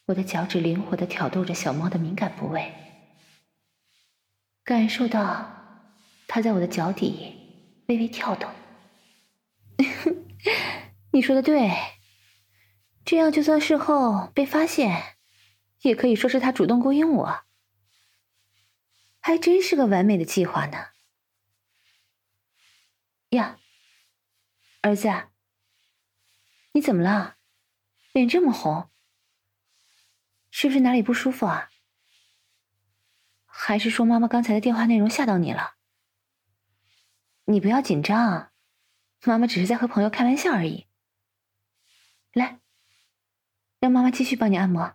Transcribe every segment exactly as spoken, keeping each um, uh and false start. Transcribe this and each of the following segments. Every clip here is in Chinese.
我的脚趾灵活地挑逗着小猫的敏感部位，感受到它在我的脚底微微跳动。你说的对，这样就算事后被发现，也可以说是他主动勾引我，还真是个完美的计划呢。呀，儿子，你怎么了？脸这么红，是不是哪里不舒服啊？还是说妈妈刚才的电话内容吓到你了？你不要紧张，妈妈只是在和朋友开玩笑而已。来，让妈妈继续帮你按摩。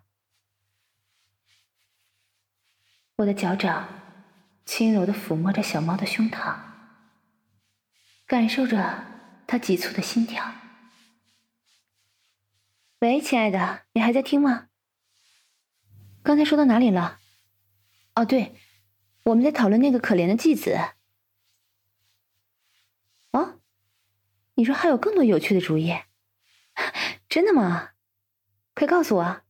我的脚掌轻柔地抚摸着小猫的胸膛，感受着它急促的心跳。喂，亲爱的，你还在听吗？刚才说到哪里了？哦，对，我们在讨论那个可怜的继子。哦，你说还有更多有趣的主意？真的吗？快告诉我。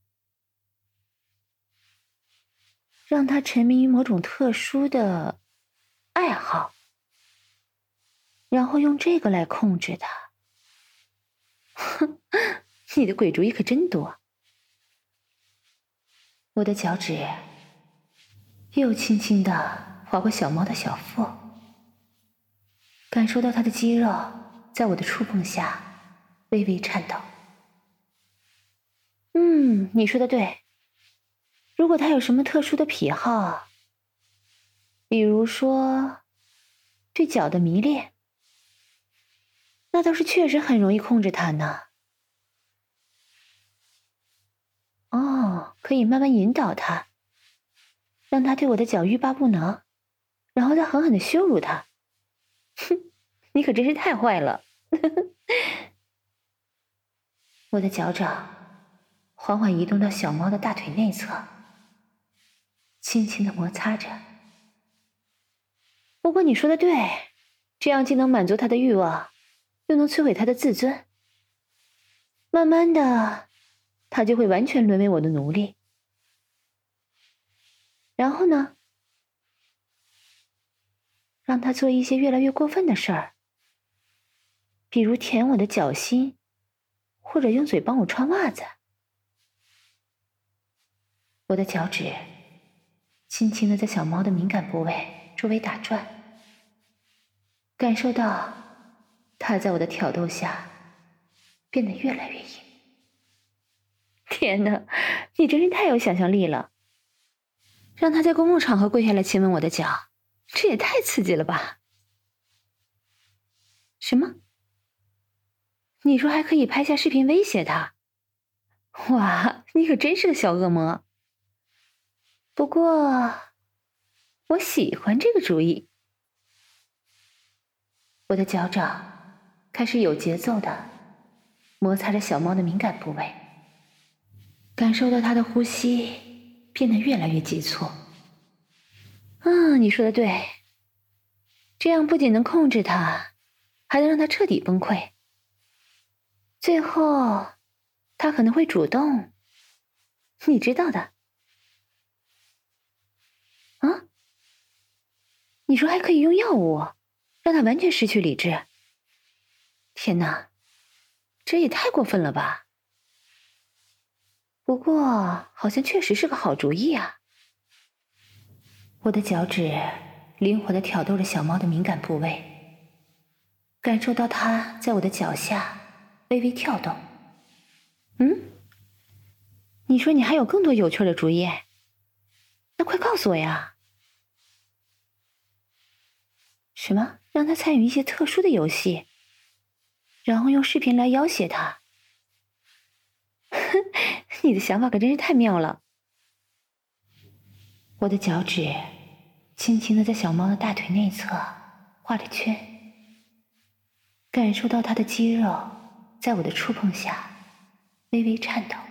让他沉迷于某种特殊的爱好，然后用这个来控制他。哼，你的鬼主意可真多。我的脚趾又轻轻地划过小猫的小腹，感受到它的肌肉在我的触碰下微微颤抖。嗯，你说的对。如果他有什么特殊的癖好，比如说对脚的迷恋，那倒是确实很容易控制他呢。哦，可以慢慢引导他，让他对我的脚欲罢不能，然后再狠狠地羞辱他。哼，你可真是太坏了。我的脚掌缓缓移动到小猫的大腿内侧，轻轻地摩擦着。不过你说的对，这样既能满足他的欲望，又能摧毁他的自尊。慢慢的，他就会完全沦为我的奴隶。然后呢，让他做一些越来越过分的事儿，比如舔我的脚心，或者用嘴帮我穿袜子。我的脚趾轻轻地在小猫的敏感部位周围打转，感受到它在我的挑逗下变得越来越硬。天哪，你真是太有想象力了！让他在公共场合跪下来亲吻我的脚，这也太刺激了吧！什么？你说还可以拍下视频威胁他？哇，你可真是个小恶魔！不过，我喜欢这个主意。我的脚掌开始有节奏的摩擦着小猫的敏感部位，感受到它的呼吸变得越来越急促。啊，你说的对，这样不仅能控制它，还能让它彻底崩溃。最后，它可能会主动，你知道的。啊？你说还可以用药物让他完全失去理智？天哪，这也太过分了吧！不过好像确实是个好主意啊。我的脚趾灵活地挑逗着小猫的敏感部位，感受到它在我的脚下微微跳动。嗯？你说你还有更多有趣的主意？那快告诉我呀！什么？让他参与一些特殊的游戏，然后用视频来要挟他？你的想法可真是太妙了。我的脚趾轻轻地在小猫的大腿内侧画着圈，感受到它的肌肉在我的触碰下微微颤抖。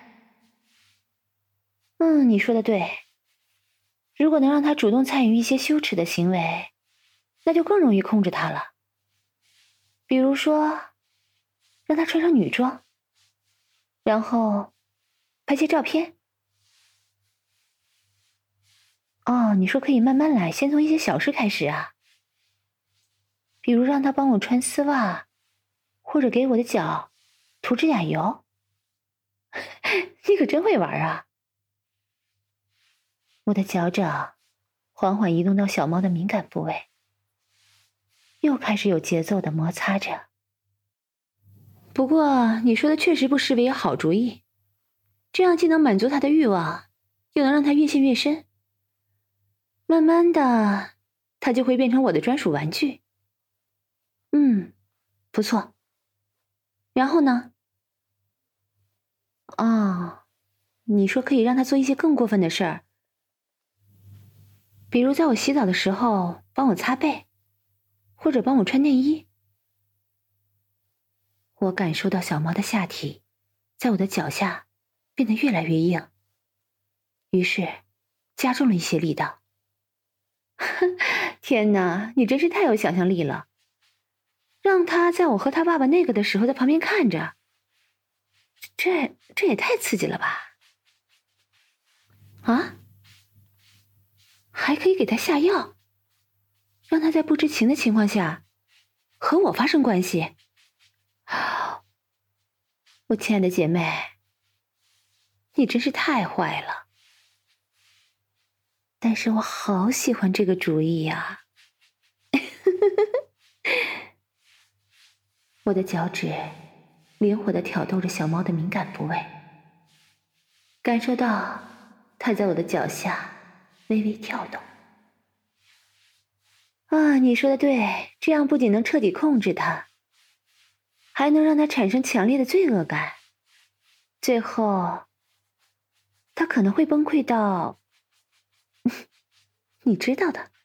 嗯，你说的对。如果能让他主动参与一些羞耻的行为，那就更容易控制他了。比如说，让他穿上女装，然后拍些照片， 哦，你说可以慢慢来，先从一些小事开始啊，比如让他帮我穿丝袜，或者给我的脚涂指甲油。你可真会玩啊！我的脚掌缓缓移动到小猫的敏感部位，又开始有节奏的摩擦着。不过你说的确实不失为一个好主意，这样既能满足它的欲望，又能让它越陷越深。慢慢的，它就会变成我的专属玩具。嗯，不错。然后呢？哦，你说可以让它做一些更过分的事儿，比如在我洗澡的时候帮我擦背，或者帮我穿内衣。我感受到小猫的下体在我的脚下变得越来越硬，于是加重了一些力道。天哪，你真是太有想象力了！让他在我和他爸爸那个的时候在旁边看着，这这也太刺激了吧！啊？还可以给他下药，让他在不知情的情况下和我发生关系。我亲爱的姐妹，你真是太坏了。但是我好喜欢这个主意呀！我的脚趾灵活地挑逗着小猫的敏感部位，感受到它在我的脚下微微跳动。啊，你说的对，这样不仅能彻底控制它，还能让它产生强烈的罪恶感，最后它可能会崩溃到你知道的。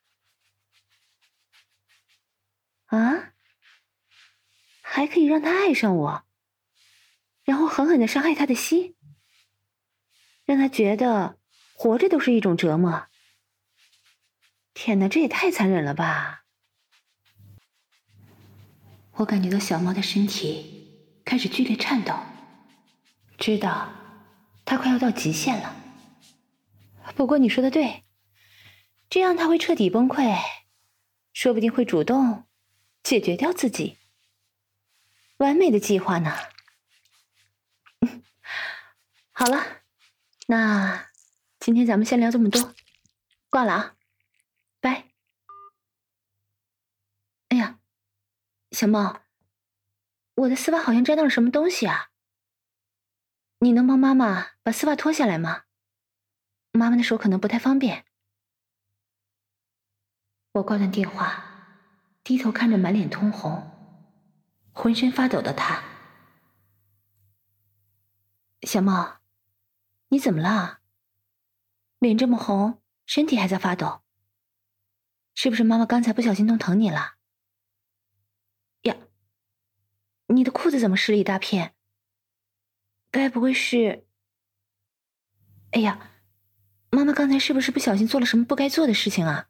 啊？还可以让他爱上我，然后狠狠地伤害他的心，让他觉得活着都是一种折磨。天哪，这也太残忍了吧！我感觉到小猫的身体开始剧烈颤抖，知道它快要到极限了。不过你说的对，这样它会彻底崩溃，说不定会主动解决掉自己。完美的计划呢。好了，那今天咱们先聊这么多，挂了啊，拜。哎呀，小猫，我的丝袜好像沾到了什么东西啊，你能帮妈妈把丝袜脱下来吗？妈妈的手可能不太方便。我挂断电话，低头看着满脸通红、浑身发抖的她。小猫，你怎么了？脸这么红，身体还在发抖，是不是妈妈刚才不小心弄疼你了？呀，你的裤子怎么湿了一大片？该不会是……哎呀，妈妈刚才是不是不小心做了什么不该做的事情啊？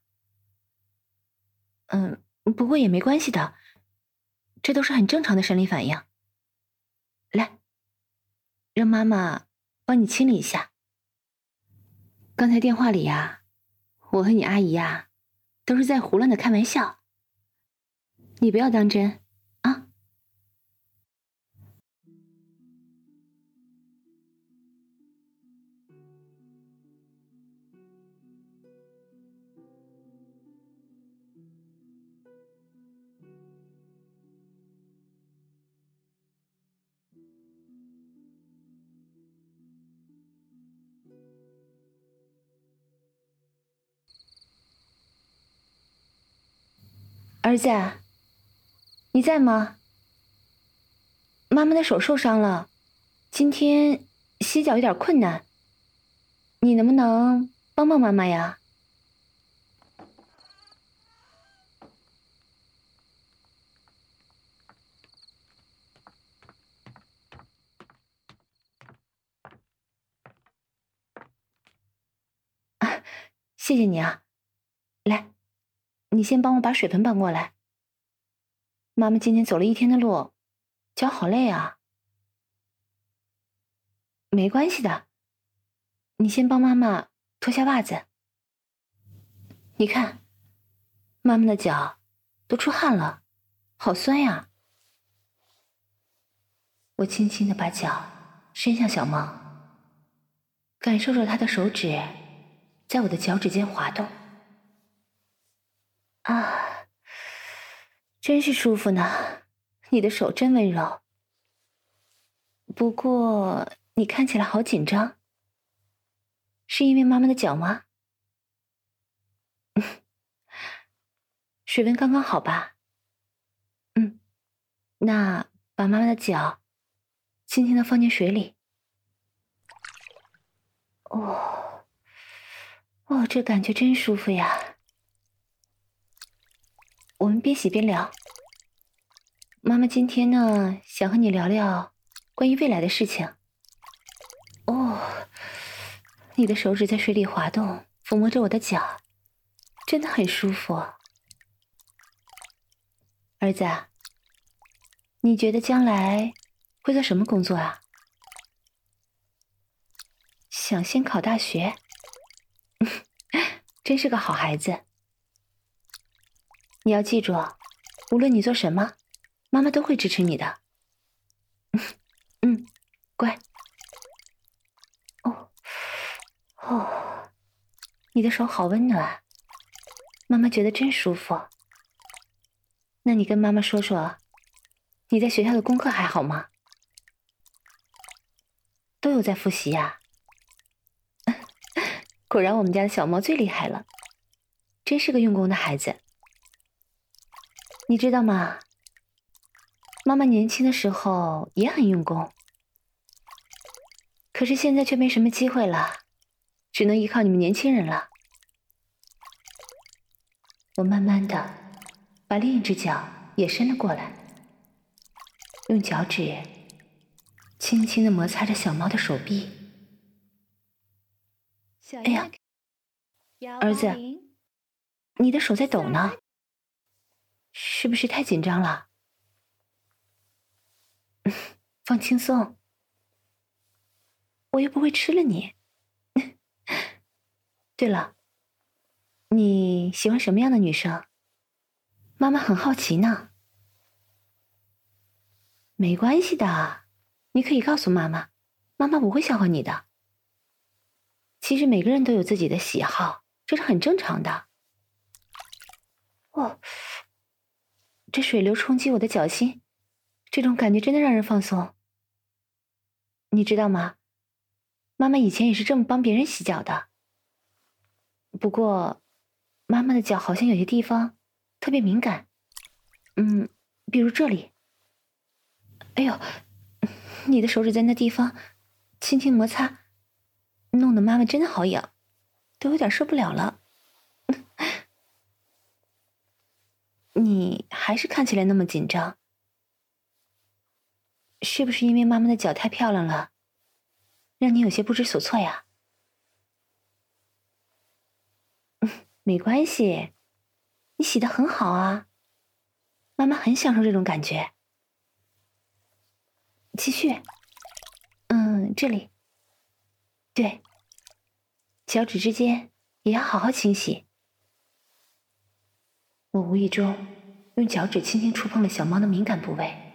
嗯，不过也没关系的，这都是很正常的生理反应。来，让妈妈帮你清理一下。刚才电话里呀，我和你阿姨呀，都是在胡乱的开玩笑，你不要当真啊。儿子，你在吗？妈妈的手受伤了，今天洗脚有点困难，你能不能帮帮妈妈呀？啊，谢谢你啊。来，你先帮我把水盆搬过来。妈妈今天走了一天的路，脚好累啊。没关系的，你先帮妈妈脱下袜子。 你看，妈妈的脚都出汗了，好酸呀。我轻轻地把脚伸向小猫，感受着它的手指在我的脚趾间滑动。啊，真是舒服呢，你的手真温柔。不过你看起来好紧张，是因为妈妈的脚吗？水温刚刚好吧？嗯，那把妈妈的脚轻轻地放进水里。哦，哦，这感觉真舒服呀。我们边洗边聊。妈妈今天呢，想和你聊聊关于未来的事情。哦，你的手指在水里滑动，抚摸着我的脚，真的很舒服。儿子，你觉得将来会做什么工作啊？想先考大学？真是个好孩子。你要记住，无论你做什么，妈妈都会支持你的。嗯，乖。哦，哦，你的手好温暖，妈妈觉得真舒服。那你跟妈妈说说，你在学校的功课还好吗？都有在复习呀？果然我们家的小猫最厉害了，真是个用功的孩子。你知道吗？妈妈年轻的时候也很用功，可是现在却没什么机会了，只能依靠你们年轻人了。我慢慢的把另一只脚也伸了过来，用脚趾轻轻的摩擦着小猫的手臂。哎呀，儿子，你的手在抖呢，是不是太紧张了？放轻松，我又不会吃了你。对了，你喜欢什么样的女生？妈妈很好奇呢。没关系的，你可以告诉妈妈，妈妈不会笑话你的。其实每个人都有自己的喜好，这是很正常的。哦，这水流冲击我的脚心，这种感觉真的让人放松。你知道吗？妈妈以前也是这么帮别人洗脚的。不过，妈妈的脚好像有些地方特别敏感，嗯，比如这里。哎呦，你的手指在那地方轻轻摩擦，弄得妈妈真的好痒，都有点受不了了。你还是看起来那么紧张，是不是因为妈妈的脚太漂亮了，让你有些不知所措呀？没关系，你洗得很好啊，妈妈很享受这种感觉。继续，嗯，这里，对，脚趾之间也要好好清洗。我无意中用脚趾轻轻触碰了小猫的敏感部位，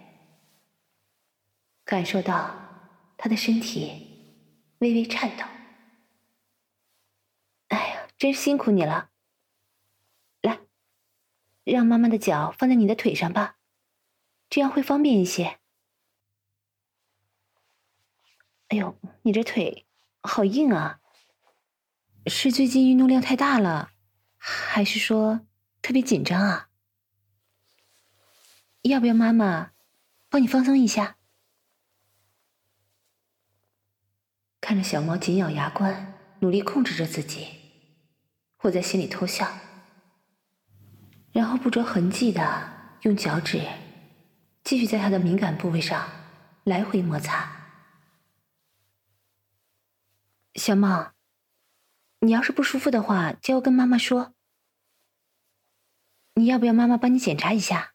感受到它的身体微微颤抖。哎呀，真辛苦你了。来，让妈妈的脚放在你的腿上吧，这样会方便一些。哎呦，你这腿好硬啊！是最近运动量太大了，还是说特别紧张啊？要不要妈妈帮你放松一下？看着小猫紧咬牙关，努力控制着自己，我在心里偷笑，然后不着痕迹的用脚趾继续在它的敏感部位上来回摩擦。小猫，你要是不舒服的话，就要跟妈妈说。你要不要妈妈帮你检查一下？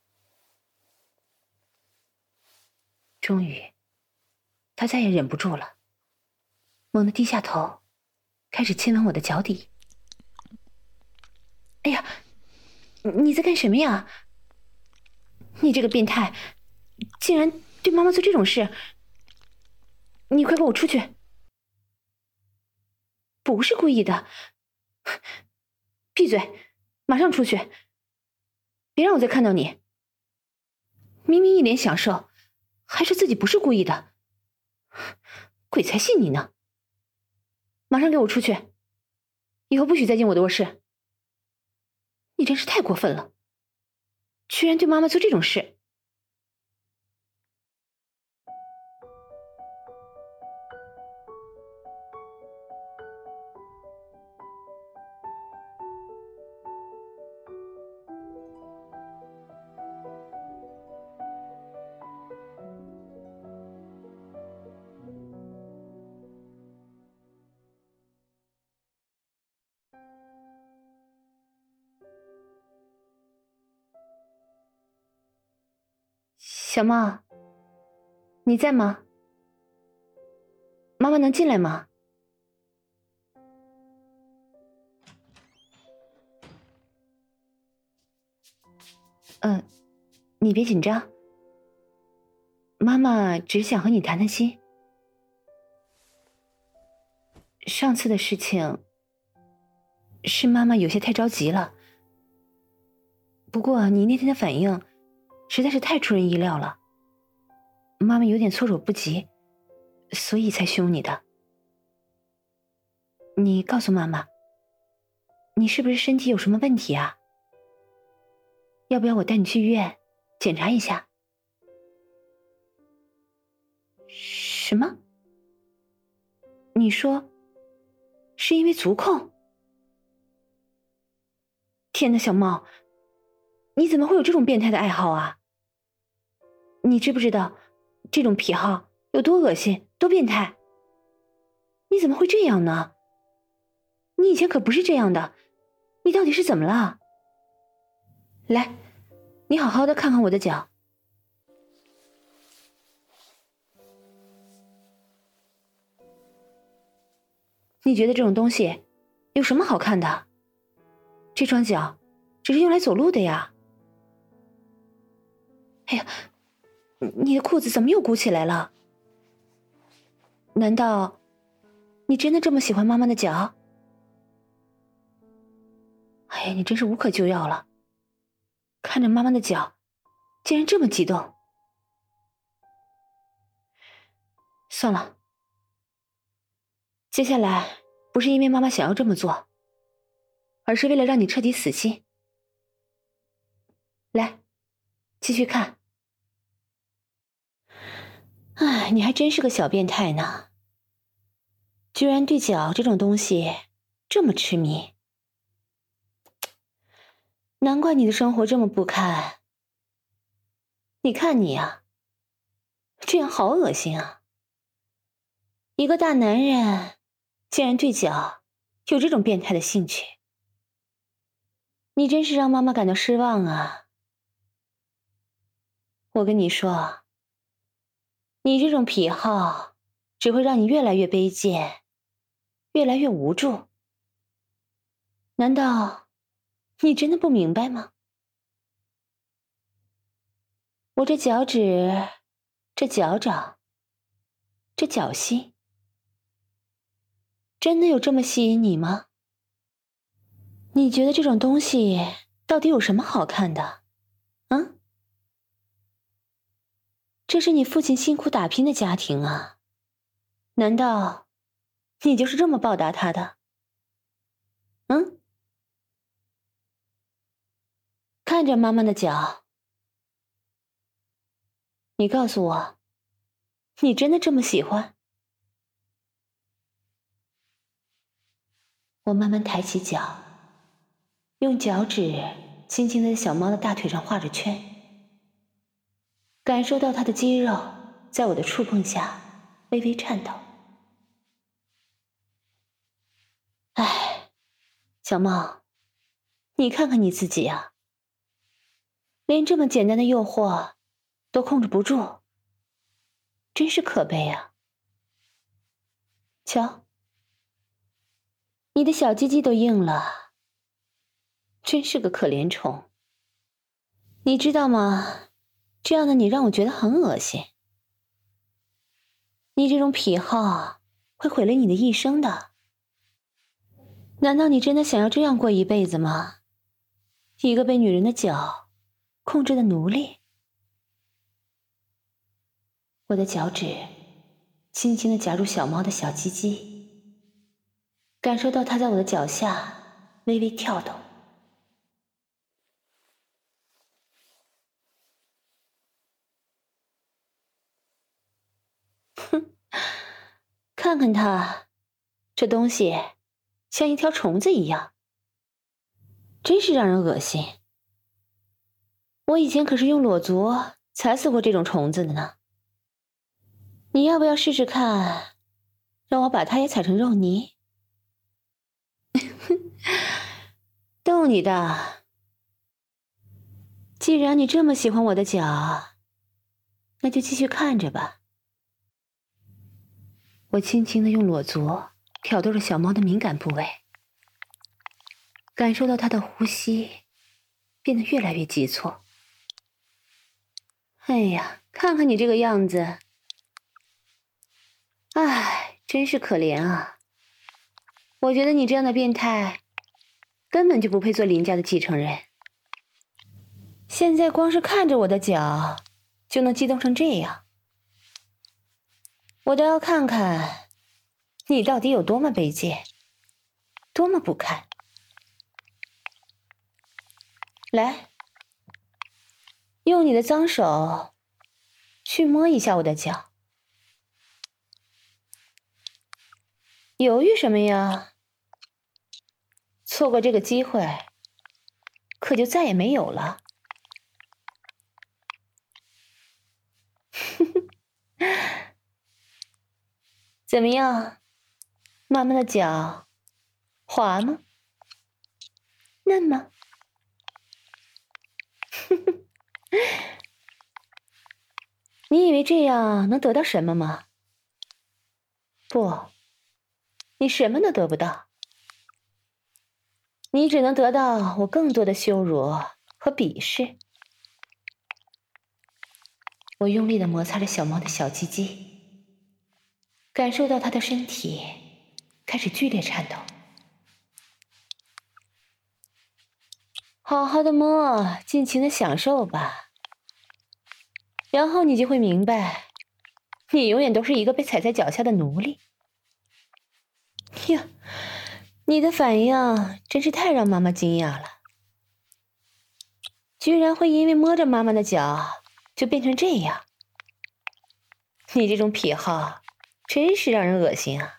终于，他再也忍不住了，猛地低下头，开始亲吻我的脚底。 哎呀，你在干什么呀？你这个变态，竟然对妈妈做这种事！你快跟我出去！不是故意的，闭嘴，马上出去！别让我再看到你！明明一脸享受，还说自己不是故意的，鬼才信你呢！马上给我出去！以后不许再进我的卧室！你真是太过分了，居然对妈妈做这种事！小猫，你在吗？妈妈能进来吗？嗯、呃，你别紧张，妈妈只是想和你谈谈心。上次的事情，是妈妈有些太着急了。不过你那天的反应，实在是太出人意料了，妈妈有点措手不及，所以才凶你的。你告诉妈妈，你是不是身体有什么问题啊？要不要我带你去医院检查一下？什么？你说是因为足控？天哪，小猫，你怎么会有这种变态的爱好啊？你知不知道这种癖好有多恶心，多变态？你怎么会这样呢？你以前可不是这样的，你到底是怎么了？来，你好好的看看我的脚。你觉得这种东西有什么好看的？这双脚只是用来走路的呀。哎呀，你的裤子怎么又鼓起来了？难道你真的这么喜欢妈妈的脚？哎呀，你真是无可救药了，看着妈妈的脚竟然这么激动。算了，接下来不是因为妈妈想要这么做，而是为了让你彻底死心。来，继续看。哎，你还真是个小变态呢，居然对脚这种东西这么痴迷。难怪你的生活这么不堪。你看你呀，这样好恶心啊！一个大男人竟然对脚有这种变态的兴趣，你真是让妈妈感到失望啊！我跟你说，你这种癖好只会让你越来越卑贱，越来越无助。难道你真的不明白吗？我这脚趾，这脚掌，这脚心，真的有这么吸引你吗？你觉得这种东西到底有什么好看的？嗯？这是你父亲辛苦打拼的家庭啊，难道你就是这么报答他的？嗯？看着妈妈的脚，你告诉我，你真的这么喜欢？我慢慢抬起脚，用脚趾轻轻地在小猫的大腿上画着圈，感受到它的肌肉在我的触碰下微微颤抖。唉，小猫，你看看你自己啊，连这么简单的诱惑都控制不住，真是可悲啊！瞧，你的小鸡鸡都硬了， 真是个可怜虫。你知道吗？这样的你让我觉得很恶心。你这种癖好会毁了你的一生的。难道你真的想要这样过一辈子吗？一个被女人的脚控制的奴隶？我的脚趾轻轻地夹住小猫的小鸡鸡，感受到它在我的脚下微微跳动。哼，看看它，这东西像一条虫子一样，真是让人恶心。我以前可是用裸足踩死过这种虫子的呢。你要不要试试看，让我把它也踩成肉泥？逗你的。既然你这么喜欢我的脚，那就继续看着吧。我轻轻地用裸足挑逗着小猫的敏感部位，感受到它的呼吸变得越来越急促。哎呀，看看你这个样子，唉，真是可怜啊！我觉得你这样的变态，根本就不配做林家的继承人。现在光是看着我的脚，就能激动成这样，我倒要看看你到底有多么卑贱，多么不堪。来，用你的脏手去摸一下我的脚。犹豫什么呀？错过这个机会，可就再也没有了。怎么样，妈妈的脚滑吗？嫩吗？你以为这样能得到什么吗？不，你什么都得不到。你只能得到我更多的羞辱和鄙视。我用力地摩擦着小猫的小鸡鸡，感受到它的身体开始剧烈颤抖。好好的摸，尽情的享受吧。然后你就会明白，你永远都是一个被踩在脚下的奴隶。呀，你的反应真是太让妈妈惊讶了，居然会因为摸着妈妈的脚就变成这样。你这种癖好真是让人恶心啊。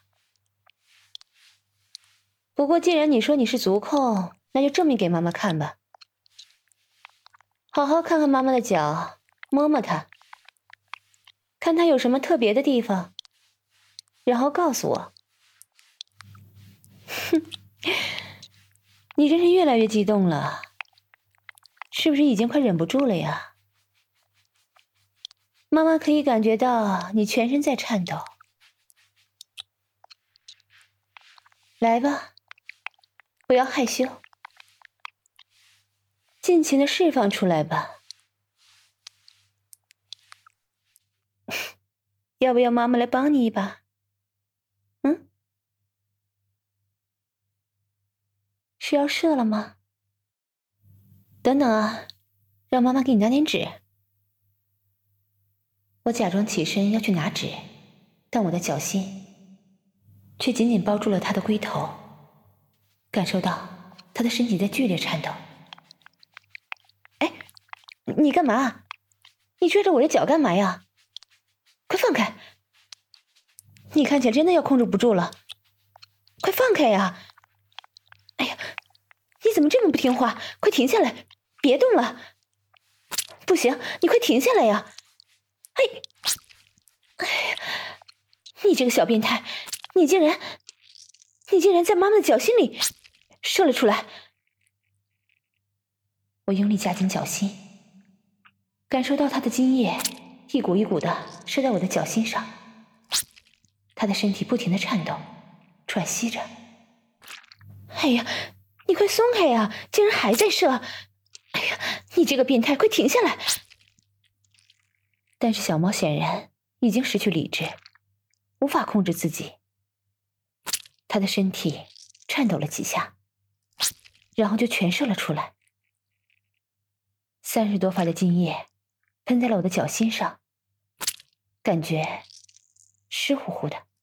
不过既然你说你是足控，那就证明给妈妈看吧。好好看看妈妈的脚，摸摸它，看它有什么特别的地方，然后告诉我。哼，你真是越来越激动了，是不是已经快忍不住了呀？妈妈可以感觉到你全身在颤抖。来吧，不要害羞，尽情的释放出来吧。要不要妈妈来帮你一把？嗯？是要射了吗？等等啊，让妈妈给你拿点纸。我假装起身要去拿纸，但我的脚心却紧紧包住了她的龟头，感受到她的身体在剧烈颤抖。哎，你干嘛？你追着我的脚干嘛呀？快放开！你看起来真的要控制不住了，快放开呀！哎呀，你怎么这么不听话？快停下来，别动了！不行，你快停下来呀！哎，哎呀，你这个小变态，你竟然，你竟然在妈妈的脚心里射了出来！我用力夹紧脚心，感受到她的精液一股一股的射在我的脚心上，她的身体不停的颤抖，喘息着。哎呀， 你快松开呀！竟然还在射！哎呀，你这个变态，快停下来！但是小猫显然已经失去理智，无法控制自己。它的身体颤抖了几下，然后就全射了出来。三十多发的精液喷在了我的脚心上，感觉湿乎乎的。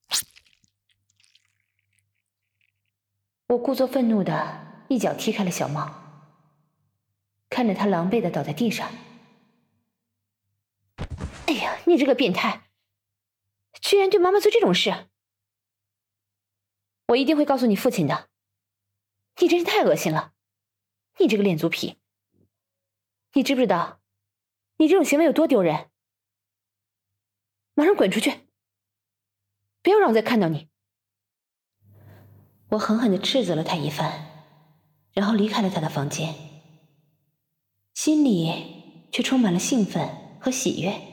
我故作愤怒的一脚踢开了小猫，看着它狼狈的倒在地上。哎呀，你这个变态，居然对妈妈做这种事！我一定会告诉你父亲的。你真是太恶心了，你这个恋足癖！你知不知道，你这种行为有多丢人？马上滚出去！不要让我再看到你！我狠狠地斥责了他一番，然后离开了他的房间，心里却充满了兴奋和喜悦。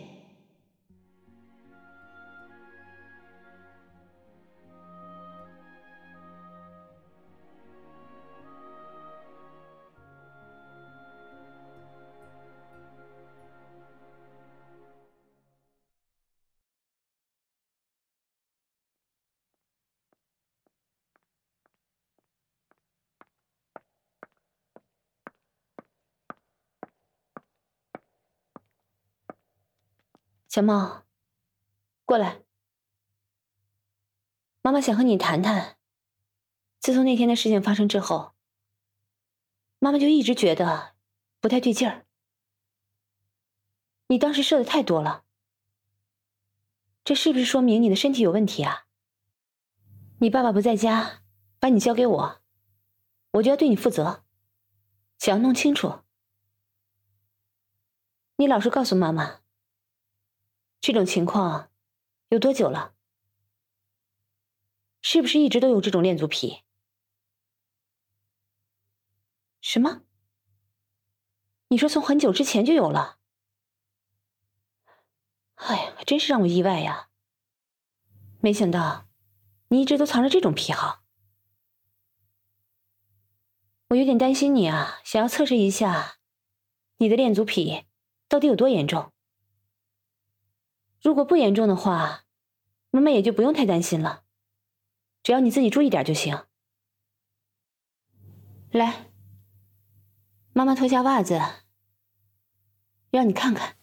小猫，过来，妈妈想和你谈谈。自从那天的事情发生之后，妈妈就一直觉得不太对劲儿。你当时射的太多了，这是不是说明你的身体有问题啊？你爸爸不在家，把你交给我，我就要对你负责，想要弄清楚。你老实告诉妈妈，这种情况有多久了？是不是一直都有这种恋足癖？什么？你说从很久之前就有了？哎呀，还真是让我意外呀！没想到你一直都藏着这种癖好。我有点担心你啊，想要测试一下你的恋足癖到底有多严重。如果不严重的话，妈妈也就不用太担心了，只要你自己注意点就行。来，妈妈脱下袜子，让你看看。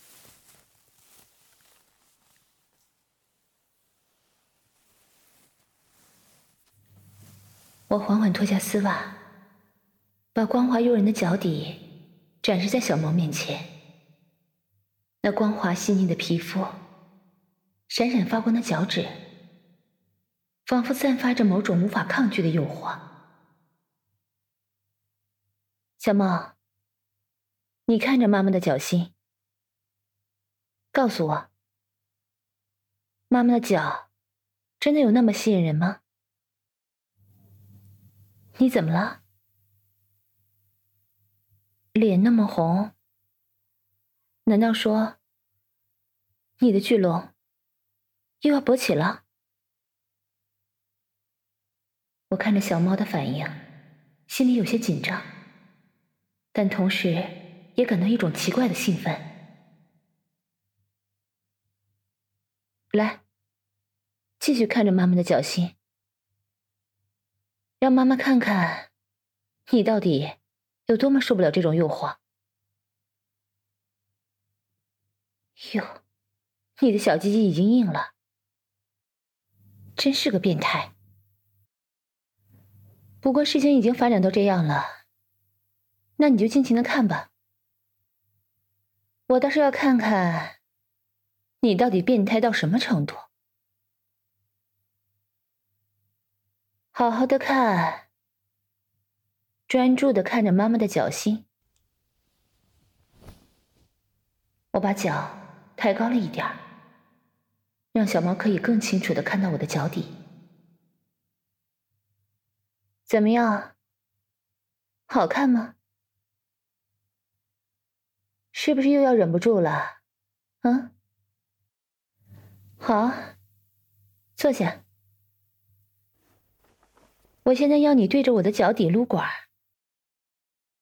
我缓缓脱下丝袜，把光滑诱人的脚底展示在小猫面前。那光滑细腻的皮肤，闪闪发光的脚趾，仿佛散发着某种无法抗拒的诱惑。小猫，你看着妈妈的脚心，告诉我，妈妈的脚真的有那么吸引人吗？你怎么了？脸那么红，难道说你的巨龙又要勃起了？我看着小猫的反应，心里有些紧张，但同时也感到一种奇怪的兴奋。来，继续看着妈妈的脚心，让妈妈看看你到底有多么受不了这种诱惑。哟，你的小鸡鸡已经硬了，真是个变态。不过事情已经发展到这样了，那你就尽情的看吧。我倒是要看看你到底变态到什么程度。好好的看，专注的看着妈妈的脚心。我把脚抬高了一点，让小猫可以更清楚的看到我的脚底。怎么样？好看吗？是不是又要忍不住了？嗯？好，坐下。 我现在要你对着我的脚底撸管，